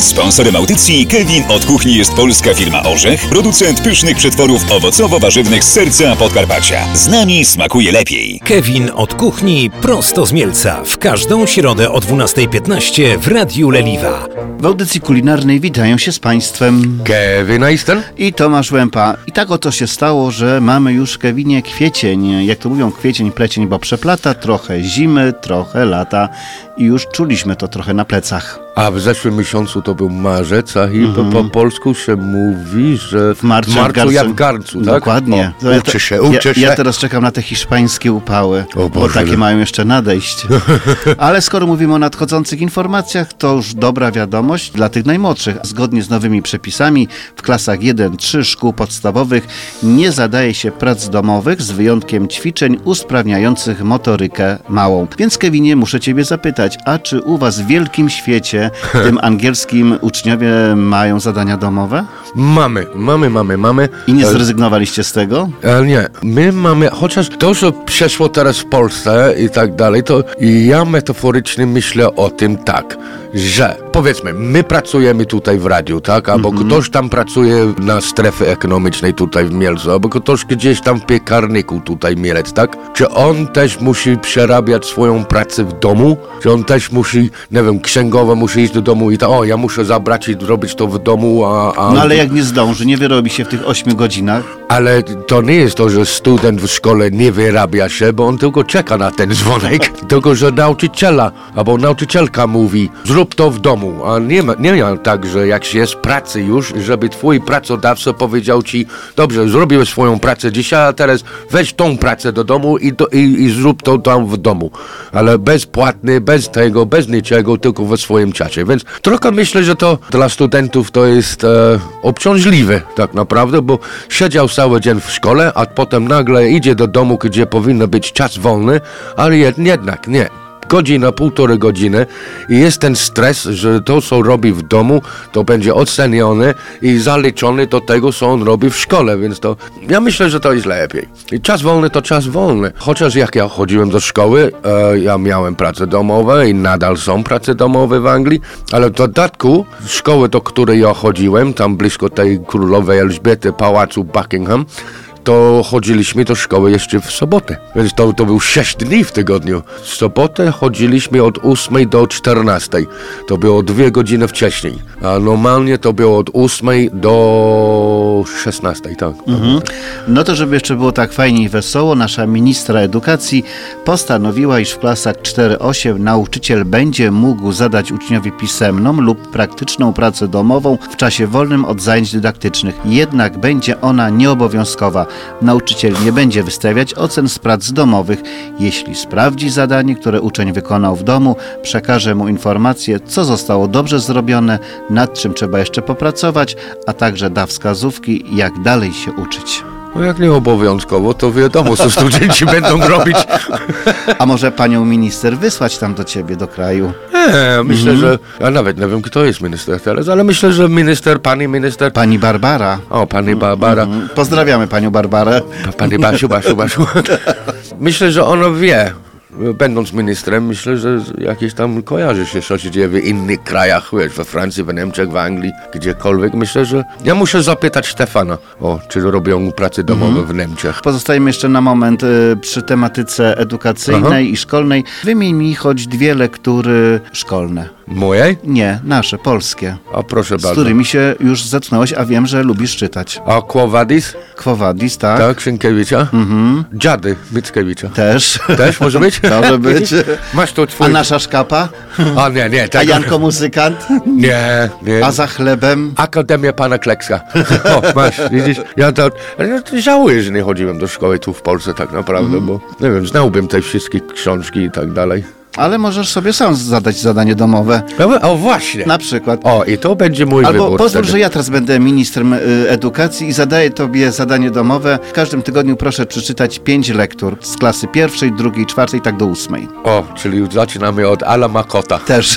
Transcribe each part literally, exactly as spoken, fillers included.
Sponsorem audycji Kevin od kuchni jest polska firma Orzech, producent pysznych przetworów owocowo-warzywnych z serca Podkarpacia. Z nami smakuje lepiej. Kevin od kuchni prosto z Mielca. W każdą środę o dwunasta piętnaście w Radiu Leliwa. W audycji kulinarnej witają się z Państwem Kevin Eisten i Tomasz Łępa. I tak oto się stało, że mamy już, Kevinie, kwiecień. Jak to mówią, kwiecień, plecień, bo przeplata, trochę zimy, trochę lata i już czuliśmy to trochę na plecach. A w zeszłym miesiącu to był marzec, a i Mhm. po, po polsku się mówi, że W marcu, w marcu garcu. jak w garcu, tak? Dokładnie. O, uczy się, uczy ja, się. ja teraz czekam na te hiszpańskie upały, O bo Boże. takie mają jeszcze nadejść. Ale skoro mówimy o nadchodzących informacjach, to już dobra wiadomość dla tych najmłodszych. Zgodnie z nowymi przepisami w klasach jeden trzy szkół podstawowych nie zadaje się prac domowych z wyjątkiem ćwiczeń usprawniających motorykę małą. Więc, Kevinie, muszę Ciebie zapytać, a czy u Was w wielkim świecie, tym angielskim, uczniowie mają zadania domowe? Mamy, mamy, mamy, mamy. I nie E, zrezygnowaliście z tego? Ale nie, my mamy, chociaż to, co przeszło teraz w Polsce i tak dalej, to ja metaforycznie myślę o tym tak, że powiedzmy, my pracujemy tutaj w radiu, tak? Albo mm-hmm. ktoś tam pracuje na strefie ekonomicznej tutaj w Mielcu, albo ktoś gdzieś tam w piekarniku tutaj Mielec, tak? Czy on też musi przerabiać swoją pracę w domu? Czy on też musi, nie wiem, księgowo musi iść do domu i tak, o, ja muszę zabrać i zrobić to w domu, a... a... No ale jak nie zdąży, nie wyrobi się w tych ośmiu godzinach. Ale to nie jest to, że student w szkole nie wyrabia się, bo on tylko czeka na ten dzwonek, tylko że nauczyciela albo nauczycielka mówi, zrób to w domu, a nie ma, nie ma tak, że jak się jest w pracy już, żeby twój pracodawca powiedział ci, dobrze, zrobiłeś swoją pracę dzisiaj, a teraz weź tą pracę do domu i, do, i, i zrób to tam w domu, ale bezpłatny, bez tego, bez niczego, tylko we swoim czasie, więc trochę myślę, że to dla studentów to jest e, obciążliwe tak naprawdę, bo siedział cały dzień w szkole, a potem nagle idzie do domu, gdzie powinno być czas wolny, ale jednak nie. Godzina, półtorej godziny i jest ten stres, że to, co robi w domu, to będzie ocenione i zaliczone do tego, co on robi w szkole, więc to, ja myślę, że to jest lepiej. I czas wolny to czas wolny. Chociaż jak ja chodziłem do szkoły, e, ja miałem prace domowe i nadal są prace domowe w Anglii, ale w dodatku szkoły, do której ja chodziłem, tam blisko tej królowej Elżbiety, pałacu Buckingham, to chodziliśmy do szkoły jeszcze w sobotę. Więc to, to był sześć dni w tygodniu. W sobotę chodziliśmy od ósmej do czternastej. To było dwie godziny wcześniej. A normalnie to było od ósmej do szesnastej, tak. Mhm. No to żeby jeszcze było tak fajnie i wesoło, nasza ministra edukacji postanowiła, iż w klasach cztery osiem nauczyciel będzie mógł zadać uczniowi pisemną lub praktyczną pracę domową w czasie wolnym od zajęć dydaktycznych. Jednak będzie ona nieobowiązkowa. Nauczyciel nie będzie wystawiać ocen z prac domowych. Jeśli sprawdzi zadanie, które uczeń wykonał w domu, przekaże mu informację, co zostało dobrze zrobione, nad czym trzeba jeszcze popracować, a także da wskazówki, jak dalej się uczyć. No jak nie obowiązkowo, to wiadomo, co studenci będą robić. A może panią minister wysłać tam do ciebie, do kraju? Nie, myślę, Mhm. że... Ja nawet nie wiem, kto jest minister teraz, ale myślę, że minister, pani minister... Pani Barbara. O, pani Barbara. Mhm. Pozdrawiamy panią Barbarę. Pani Basiu, Basiu, Basiu. Myślę, że ona wie, będąc ministrem, myślę, że jakieś tam kojarzy się, co się dzieje w innych krajach, wiesz, we Francji, w Niemczech, w Anglii, gdziekolwiek. Myślę, że ja muszę zapytać Stefana, o, czy robią prace domowe mm-hmm. w Niemczech. Pozostajemy jeszcze na moment y, przy tematyce edukacyjnej Aha. i szkolnej. Wymień mi choć dwie lektury szkolne. Moje? Nie, nasze, polskie. A proszę z bardzo. Z którymi się już zetknąłeś, a wiem, że lubisz czytać. A Quo Vadis? Quo Vadis, tak. Tak, Sienkiewicza. Mhm. Dziady Mickiewicza. Też. Też może być? Może być. Masz to twój... A nasza szkapa? A nie, nie. Tak. A Janko muzykant? Nie, nie. A za chlebem? Akademia pana Klekska. O, masz, widzisz? Ja to, ja to żałuję, że nie chodziłem do szkoły tu w Polsce tak naprawdę, mm. bo nie wiem, znałbym te wszystkie książki i tak dalej. Ale możesz sobie sam zadać zadanie domowe. O, właśnie. Na przykład. O, i to będzie mój Albo wybór. pozwól, wtedy. że ja teraz będę ministrem y, edukacji i zadaję tobie zadanie domowe. W każdym tygodniu proszę przeczytać pięć lektur z klasy pierwszej, drugiej, czwartej, tak do ósmej. O, czyli zaczynamy od Ala Makota. Też.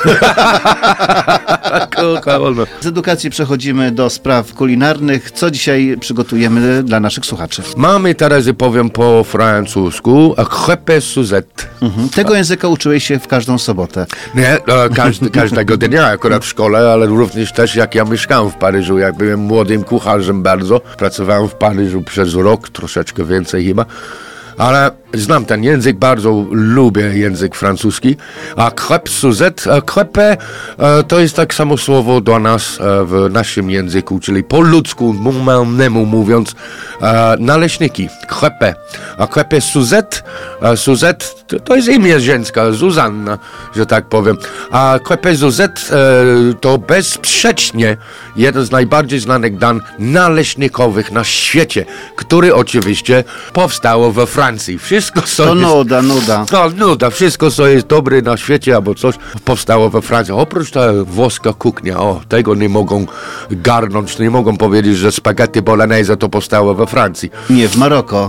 Z edukacji przechodzimy do spraw kulinarnych. Co dzisiaj przygotujemy dla naszych słuchaczy? Mamy teraz, powiem po francusku, crepe Suzette. Mhm. Tego języka uczyłeś się w każdą sobotę. Nie, e, każdy, każdego dnia akurat w szkole, ale również też jak ja mieszkałem w Paryżu, jak byłem młodym kucharzem bardzo. Pracowałem w Paryżu przez rok, troszeczkę więcej chyba. Ale znam ten język, bardzo lubię język francuski. A crêpe Suzette, crêpe to jest tak samo słowo do nas w naszym języku, czyli po ludzku, normalnemu mówiąc, naleśniki, crêpe. A crêpe Suzette, Suzette to jest imię żeńska, Zuzanna, że tak powiem. A crêpe Suzette to bezsprzecznie jeden z najbardziej znanych dan naleśnikowych na świecie, który oczywiście powstało we Francji. Wszystko, co To jest... nuda, nuda. No, nuda. Wszystko, co jest dobre na świecie albo coś, powstało we Francji. Oprócz ta włoska kuchnia, o, tego nie mogą garnąć, nie mogą powiedzieć, że spaghetti bolognese to powstało we Francji. Nie, w Maroko.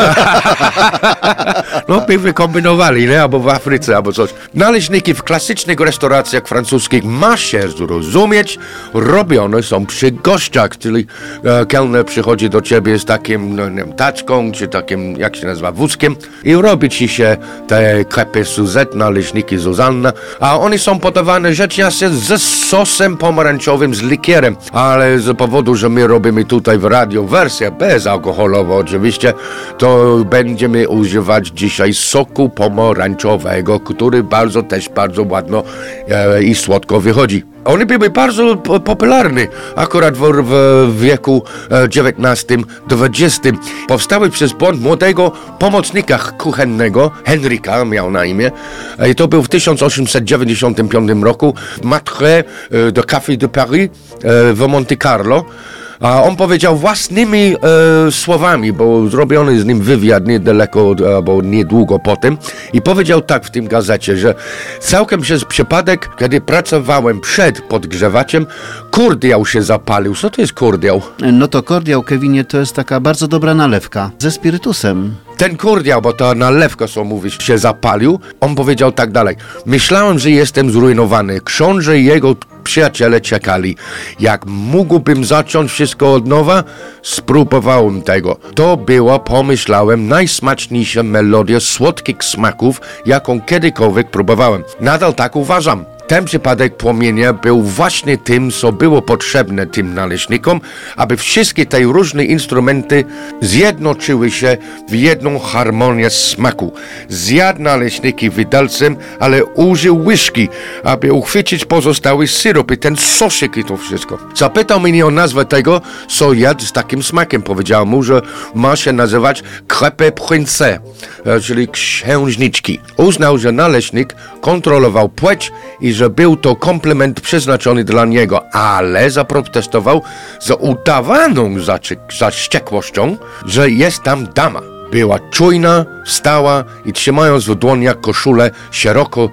No, pewnie kombinowali, nie? Albo w Afryce, albo coś. Naleśniki w klasycznych restauracjach francuskich ma się zrozumieć, robione są przy gościach, czyli e, kelner przychodzi do ciebie z takim, no, nie wiem, taczką, czy takim, jak się nazywa, wózkiem i robi ci się te crêpe Suzette, naleśniki Zuzanna, a one są podawane rzecz jasna ze sosem pomarańczowym, z likierem, ale z powodu, że my robimy tutaj w radio wersję bezalkoholową oczywiście, to będziemy używać dzisiaj soku pomarańczowego, który bardzo też bardzo ładno e, i słodko wychodzi. One były bardzo po- popularne akurat w, w wieku dziewiętnastym dwudziestym. Powstały przez błąd młodego pomocnika kuchennego, Henryka miał na imię. I to był w tysiąc osiemset dziewięćdziesiątym piątym roku w Matre de Café de Paris w Monte Carlo. A on powiedział własnymi e, słowami, bo zrobiony z nim wywiad niedaleko, albo niedługo potem i powiedział tak w tym gazecie, że całkiem przez przypadek, kiedy pracowałem przed podgrzewaciem, kordiał się zapalił. Co to jest kordiał? No to kordiał, Kevinie, to jest taka bardzo dobra nalewka ze spirytusem. Ten kordiał, bo ta nalewka, co mówisz, się zapalił, on powiedział tak dalej. Myślałem, że jestem zrujnowany. Książę i jego przyjaciele czekali. Jak mógłbym zacząć wszystko od nowa? Spróbowałem tego. To była, pomyślałem, najsmaczniejsza melodia słodkich smaków, jaką kiedykolwiek próbowałem. Nadal tak uważam. Ten przypadek płomienia był właśnie tym, co było potrzebne tym naleśnikom, aby wszystkie te różne instrumenty zjednoczyły się w jedną harmonię smaku. Zjadł naleśniki widelcem, ale użył łyżki, aby uchwycić pozostały syrop i ten sosik i to wszystko. Zapytał mnie o nazwę tego, co jadł z takim smakiem. Powiedział mu, że ma się nazywać crêpe princesse, czyli księżniczki. Uznał, że naleśnik kontrolował płeć i że był to komplement przeznaczony dla niego, ale zaprotestował za udawaną zaściekłością, że jest tam dama. Była czujna, stała i trzymając w dłoniach koszulę szeroko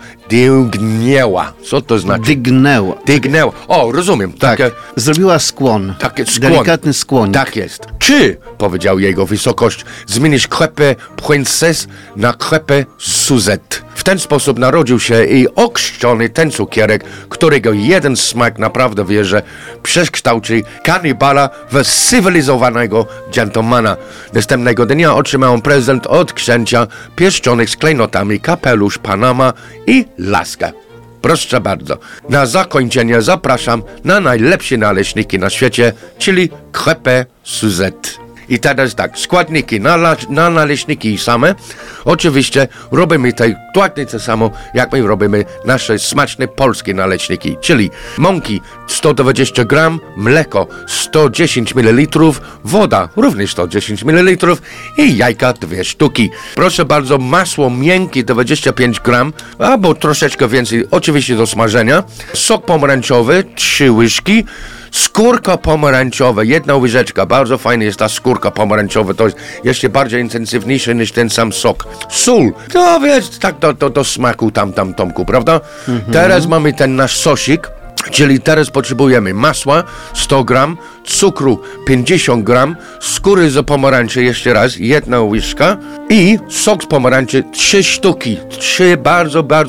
dygnęła. Co to znaczy? Dygnęła. Dygnęła. O, rozumiem. Tak, Takie, zrobiła skłon. takie skłon. Delikatny skłonik. Tak jest. Czy, powiedział jego wysokość, zmienisz crêpe princesse na crêpe Suzette? W ten sposób narodził się i okrzczony ten cukierek, którego jeden smak naprawdę wie, że przekształci kanibala w cywilizowanego gentlemana. Następnego dnia otrzymał prezent od księcia pieszczonych z klejnotami, kapelusz Panama i laskę. Proszę bardzo. Na zakończenie zapraszam na najlepsze naleśniki na świecie, czyli crêpe Suzette. I teraz tak, składniki na, na naleśniki same. Oczywiście robimy te dokładnie to samo, jak my robimy nasze smaczne polskie naleśniki, czyli mąki sto dwadzieścia gramów, mleko sto dziesięć mililitrów, woda również sto dziesięć mililitrów i jajka dwie sztuki. Proszę bardzo, masło miękkie dwadzieścia pięć gramów, albo troszeczkę więcej, oczywiście do smażenia, sok pomarańczowy trzy łyżki, skórka pomarańczowa, jedna łyżeczka, bardzo fajna jest ta skórka pomarańczowa, to jest jeszcze bardziej intensywniejsze niż ten sam sok. Sól, to wiesz, tak do, do, do smaku tam, tam, Tomku, prawda? Mhm. Teraz mamy ten nasz sosik, czyli teraz potrzebujemy masła sto gramów, cukru pięćdziesiąt gramów, skóry z pomarańczy jeszcze raz, jedna łyżka i sok z pomarańczy trzy sztuki, trzy bardzo, bardzo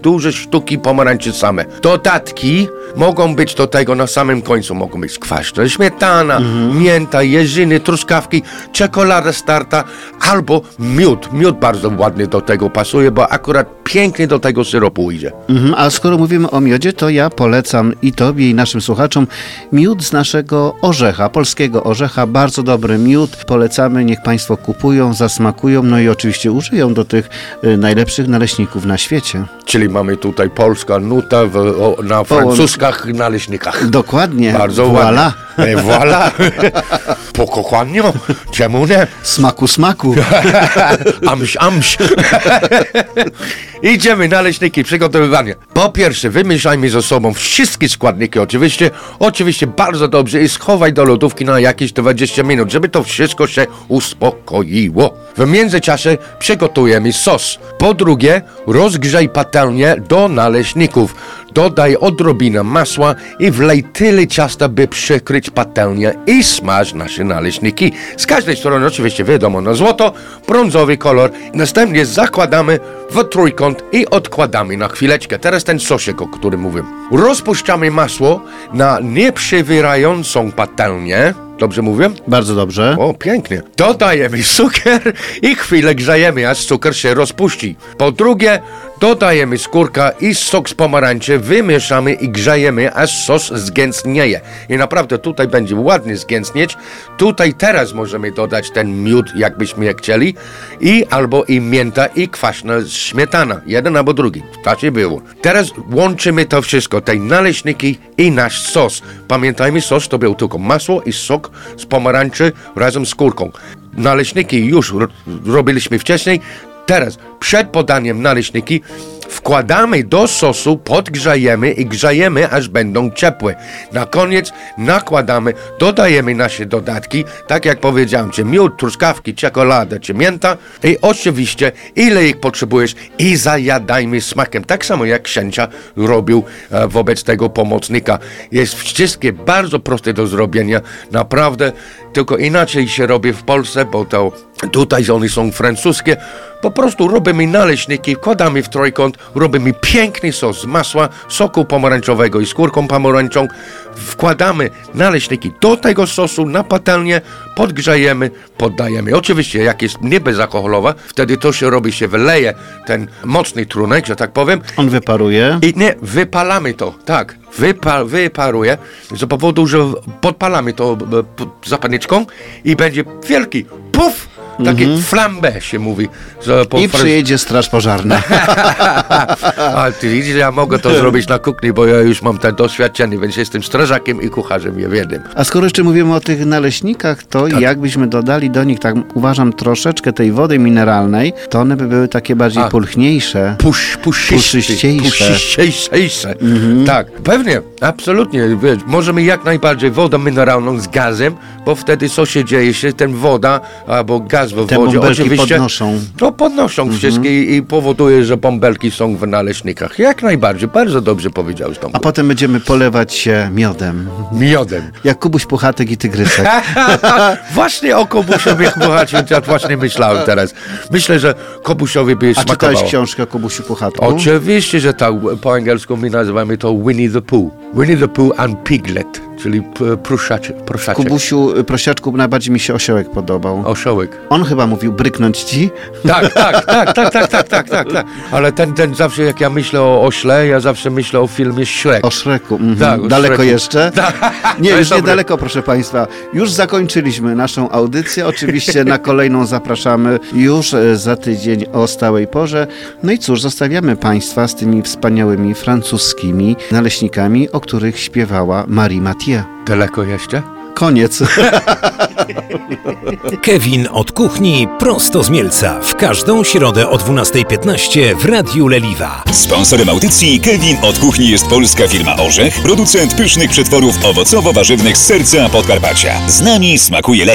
duże sztuki pomarańczy same. Dodatki mogą być do tego na samym końcu, mogą być kwaśna śmietana, mhm. mięta, jeżyny, truskawki, czekolada starta albo miód. Miód bardzo ładnie do tego pasuje, bo akurat pięknie do tego syropu idzie. Mhm, a skoro mówimy o miodzie, to ja polecam i tobie, i naszym słuchaczom miód z naszego orzecha, polskiego orzecha. Bardzo dobry miód. Polecamy, niech państwo kupują, zasmakują, no i oczywiście użyją do tych y, najlepszych naleśników na świecie. Czyli mamy tutaj polska nuta w, o, na francuskich naleśnikach. Dokładnie. Bardzo voilà. ładnie. E, voilà. Po kochaniu. Czemu nie? Smaku, smaku. Amś, amś. Idziemy, naleśniki, przygotowywanie. Po pierwsze, wymieszajmy ze sobą wszystkie składniki, oczywiście. Oczywiście bardzo dobrze i schowaj do lodówki na jakieś dwadzieścia minut, żeby to wszystko się uspokoiło. W międzyczasie przygotujemy sos. Po drugie, rozgrzej patelnię do naleśników. Dodaj odrobinę masła i wlej tyle ciasta, by przykryć patelnię i smaż nasze naleśniki. Z każdej strony oczywiście wiadomo na złoto, brązowy kolor. Następnie zakładamy w trójkąt i odkładamy na chwileczkę. Teraz ten sosik, o którym mówię. Rozpuszczamy masło na nieprzewierającą patelnię. Dobrze mówię? Bardzo dobrze. O, pięknie. Dodajemy cukier i chwilę grzejemy, aż cukier się rozpuści. Po drugie, dodajemy skórka i sok z pomarańczy, wymieszamy i grzejemy, aż sos zgęstnieje. I naprawdę tutaj będzie ładnie zgęstnieć. Tutaj teraz możemy dodać ten miód, jakbyśmy je chcieli, i albo i mięta, i kwaśna śmietana. Jeden albo drugi. Tak się było. Teraz łączymy to wszystko, te naleśniki i nasz sos. Pamiętajmy, sos to był tylko masło i sok z pomarańczy razem z skórką. Naleśniki już ro- robiliśmy wcześniej. Teraz przed podaniem naleśniki wkładamy do sosu, podgrzejemy i grzejemy, aż będą ciepłe. Na koniec nakładamy, dodajemy nasze dodatki, tak jak powiedziałem, czy miód, truskawki, czekolada, czy mięta i oczywiście ile ich potrzebujesz i zajadajmy smakiem. Tak samo jak księcia robił e, wobec tego pomocnika. Jest wszystkie bardzo proste do zrobienia, naprawdę, tylko inaczej się robi w Polsce, bo to tutaj one są francuskie. Po prostu robimy naleśniki, wkładamy w trójkąt, robimy piękny sos z masła, soku pomarańczowego i skórką pomarańczą. Wkładamy naleśniki do tego sosu na patelnię, podgrzejemy, poddajemy. Oczywiście jak jest nie bezalkoholowa, wtedy to się robi, się wyleje ten mocny trunek, że tak powiem. On wyparuje. I nie, wypalamy to, tak. Wypa, wyparuje z powodu, że podpalamy to e, zapalniczką i będzie wielki puf! Takie mm-hmm. flambé się mówi. Że po I przyjedzie straż pożarna. A ty widzisz, ja mogę to zrobić na kuchni, bo ja już mam ten doświadczenie, więc jestem strażakiem i kucharzem, ja wiem. A skoro jeszcze mówimy o tych naleśnikach, to tak. jakbyśmy dodali do nich, tak uważam, troszeczkę tej wody mineralnej, to one by były takie bardziej A. pulchniejsze. Pusz, puszyściejsze. Puszyściejsze. Mm-hmm. Tak, pewnie, absolutnie. Wiesz, możemy jak najbardziej wodę mineralną z gazem, bo wtedy co się dzieje się, ten woda albo gaz w Te wodzie bąbelki oczywiście podnoszą. To podnoszą mm-hmm. wszystkie i, i powoduje, że bąbelki są w naleśnikach. Jak najbardziej, bardzo dobrze powiedziałeś Tomku. A potem będziemy polewać się miodem. Miodem. Jak Kubuś Puchatek i Tygrysek. Właśnie o Kubusiowi Puchacie, ja właśnie myślałem teraz. Myślę, że Kubusiowi by A smakowało. czytałeś książkę o Kubusiu Puchatku? Oczywiście, że tak. Po angielsku my nazywamy to Winnie the Pooh. Winnie the Pooh and Piglet, czyli pruszaczek. Kubusiu, prosiaczku, najbardziej mi się osiołek podobał. Osiołek. On chyba mówił bryknąć ci. Tak, tak, tak, tak, tak, tak, tak, tak, tak. Ale ten, ten zawsze, jak ja myślę o ośle, ja zawsze myślę o filmie Shrek. O Szreku. Mhm. Tak, o daleko Shreku. jeszcze? Nie, To już jest dobre. niedaleko, proszę Państwa. Już zakończyliśmy naszą audycję. Oczywiście na kolejną zapraszamy już za tydzień o stałej porze. No i cóż, zostawiamy Państwa z tymi wspaniałymi francuskimi naleśnikami, o których śpiewała Marie Mathieu. Daleko jeszcze? Koniec. Kevin od kuchni prosto z Mielca. W każdą środę o dwunasta piętnaście w Radiu Leliwa. Sponsorem audycji Kevin od kuchni jest polska firma Orzech, producent pysznych przetworów owocowo-warzywnych z serca Podkarpacia. Z nami smakuje lepiej.